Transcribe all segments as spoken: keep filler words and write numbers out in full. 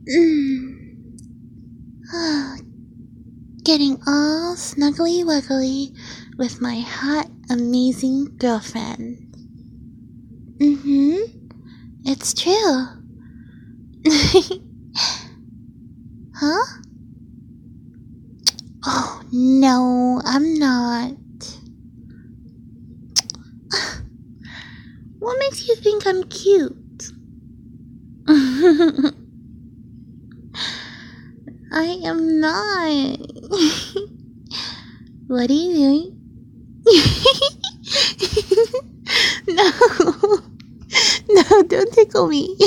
Mm. Getting all snuggly wuggly with my hot, amazing girlfriend. Mm-hmm. It's true. Huh? Oh, no, I'm not. What makes you think I'm cute? I am not. What are you doing? No. No, don't tickle me.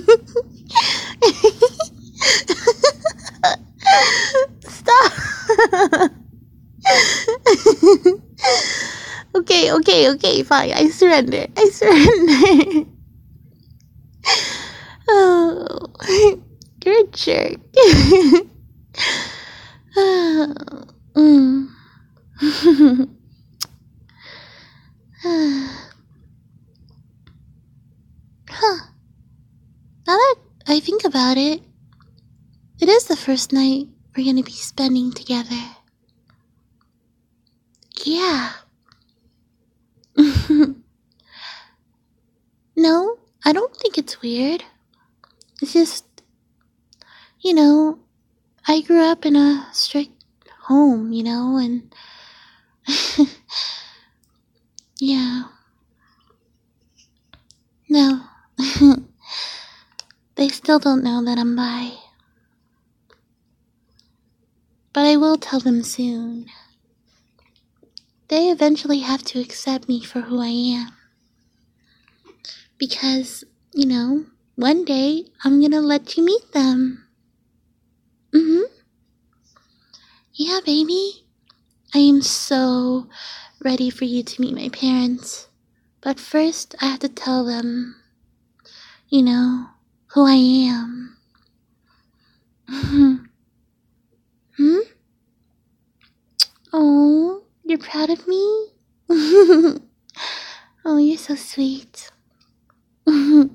Stop. Okay, okay, okay, fine. I surrender. I surrender. Oh, you're a jerk. mm. Huh. Now that I think about it, it is the first night we're gonna be spending together. Yeah. No, I don't think it's weird. It's just, you know, I grew up in a strict home, you know, and yeah. No. They still don't know that I'm bi. But I will tell them soon. They eventually have to accept me for who I am. Because, you know, one day I'm gonna let you meet them. Mm-hmm. Yeah, baby. I am so ready for you to meet my parents. But first, I have to tell them, you know, who I am. Hmm? Oh, you're proud of me? Oh, you're so sweet. Hmm?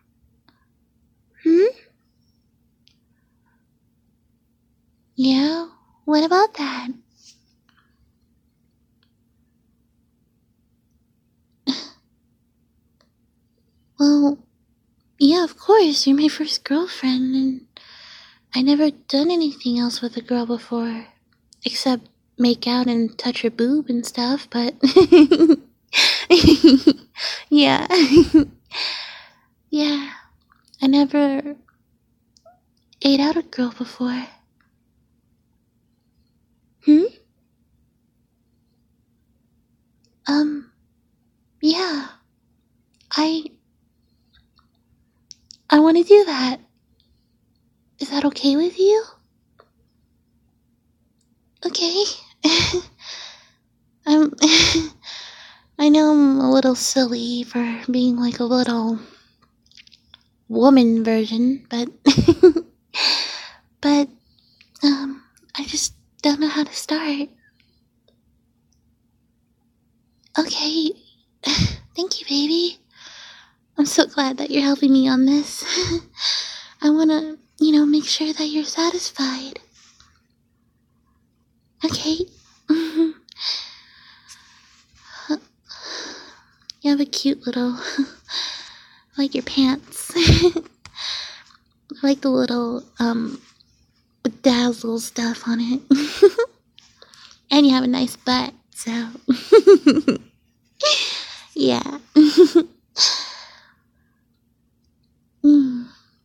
Yeah? What about that? Well, yeah, of course, you're my first girlfriend, and I never done anything else with a girl before. Except make out and touch her boob and stuff, but... yeah. Yeah. I never ate out a girl before. Hmm? Um, yeah. I... I want to do that. Is that okay with you? Okay. I'm... I know I'm a little silly for being like a little woman version, but... but, um, I just don't know how to start. Okay. Thank you, baby. I'm so glad that you're helping me on this. I wanna, you know, make sure that you're satisfied. Okay. You have a cute little... I like your pants. I like the little, um, bedazzle stuff on it. And you have a nice butt, so... yeah. mm.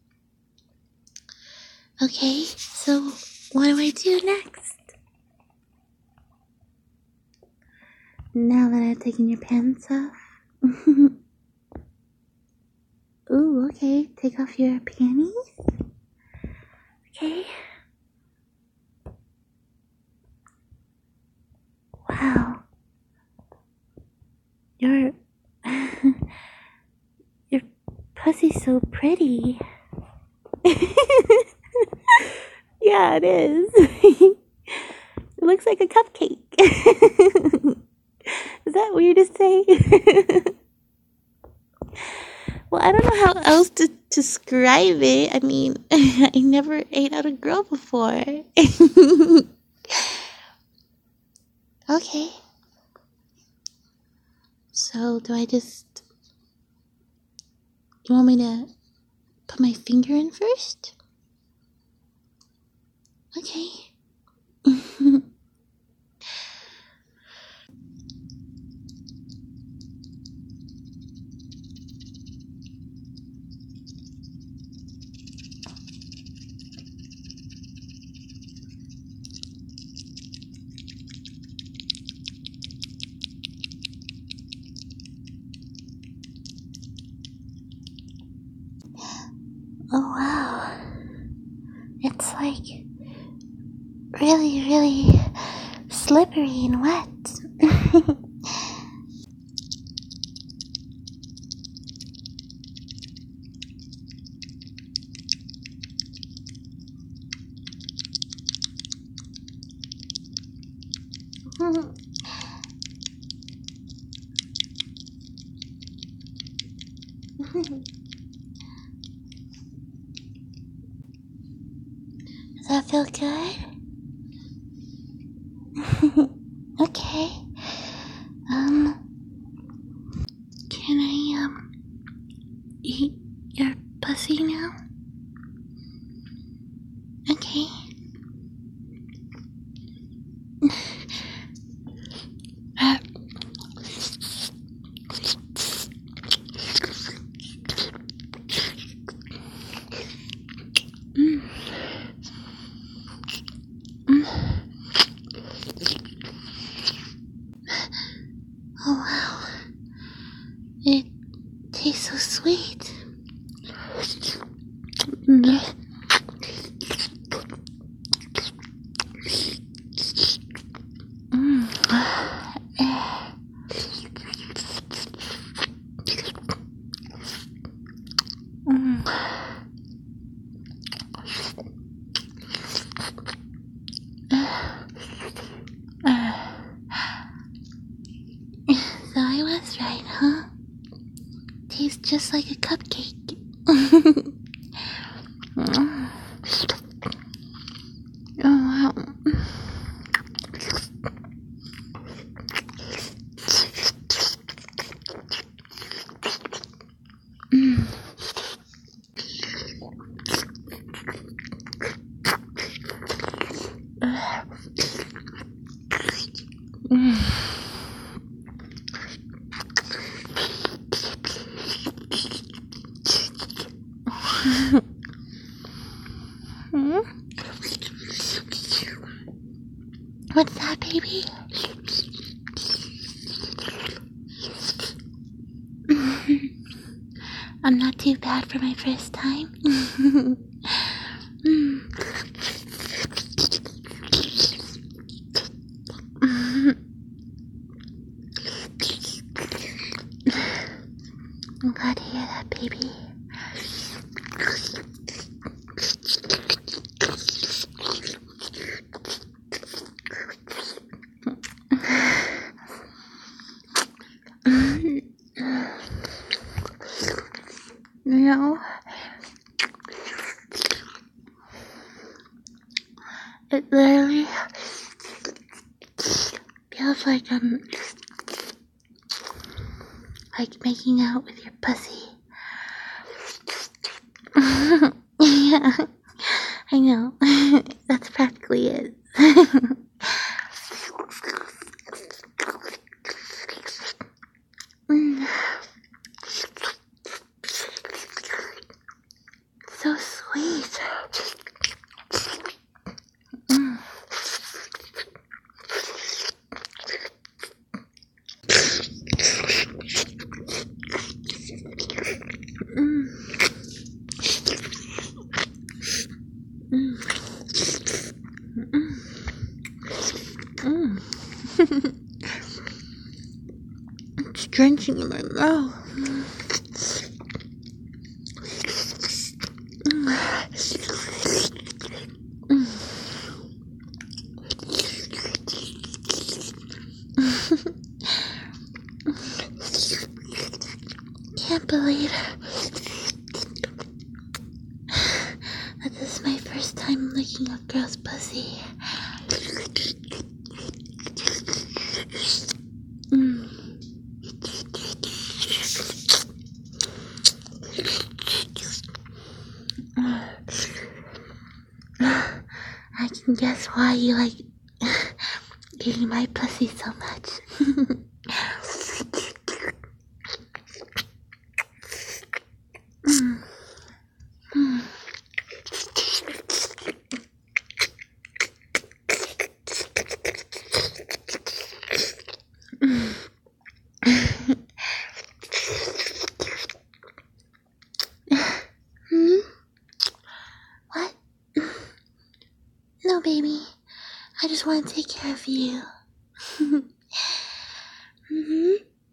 Okay, so what do I do next? Now that I've taken your pants off. Ooh, okay. Take off your panties. Okay. Wow. Your... your pussy's so pretty. Yeah, it is. It looks like a cupcake. Is that weird to say? Well, I don't know how else to, to describe it. I mean, I never ate out a girl before. Okay. So, do I just. You want me to put my finger in first? Okay. Oh wow. It's like really, really slippery and wet. Does that feel good? Okay. Um, can I, um, eat your pussy now? Okay. uh, mm. Mm. Oh wow. It tastes so sweet. Mm. Mm. Mm. Uh, so I was right, huh? Tastes just like a cupcake. Oh wow. Mm. Mm. Hmm? What's that, baby? I'm not too bad for my first time. Mm. I'm glad to hear that, baby. You know, it literally feels like I'm like making out with your pussy. Yeah, I know. That's practically it. Mm. So sweet. Mm. Mm. Mm. Mm. It's drenching in my mouth. Can't believe time licking a girl's pussy. Mm. I can guess why you like eating my pussy so much. mm. Mm. Hmm? What? No, baby. I just want to take care of you. mm-hmm.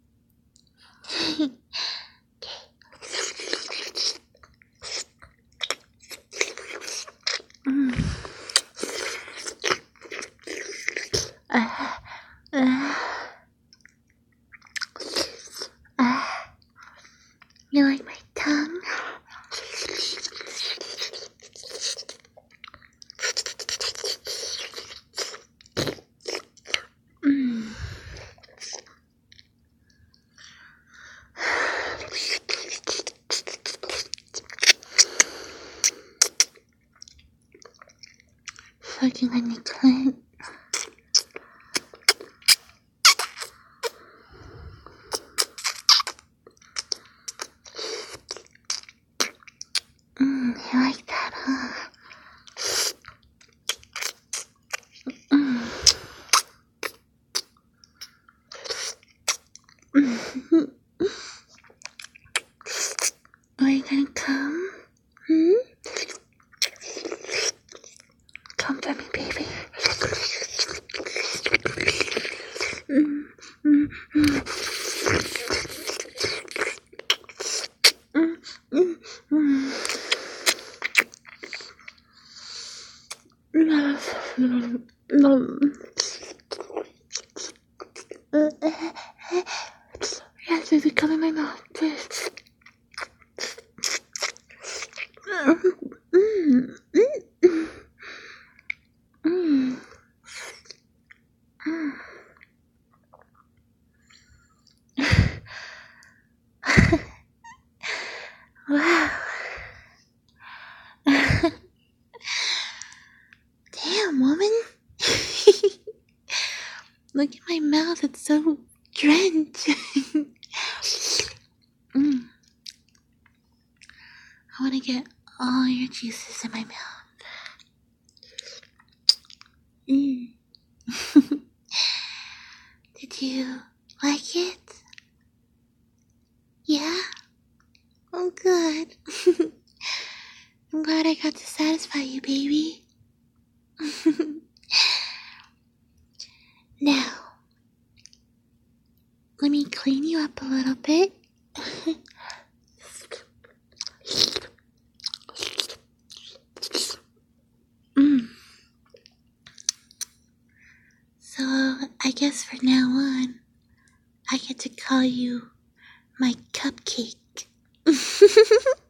mm. uh, uh, uh. You like my tongue? Mm. Sucking on your clit. Mm, you like that, huh? Mm. Mm. Are you gonna come? Hmm? Come for me, baby. Mm, mm, mm. Mm, mm, mm. Mm, mm. Uh, uh, uh. Yes, baby, come in my mouth, please. Mm, mm, mm, mm. Mm. Wow. Damn, woman. Look at my mouth, it's so drenched. mm. I want to get all your juices in my mouth. Mm. Did you like it? Yeah? Oh, good. I'm glad I got to satisfy you, baby. Now, let me clean you up a little bit. mm. So, I guess from now on, I get to call you my cupcake.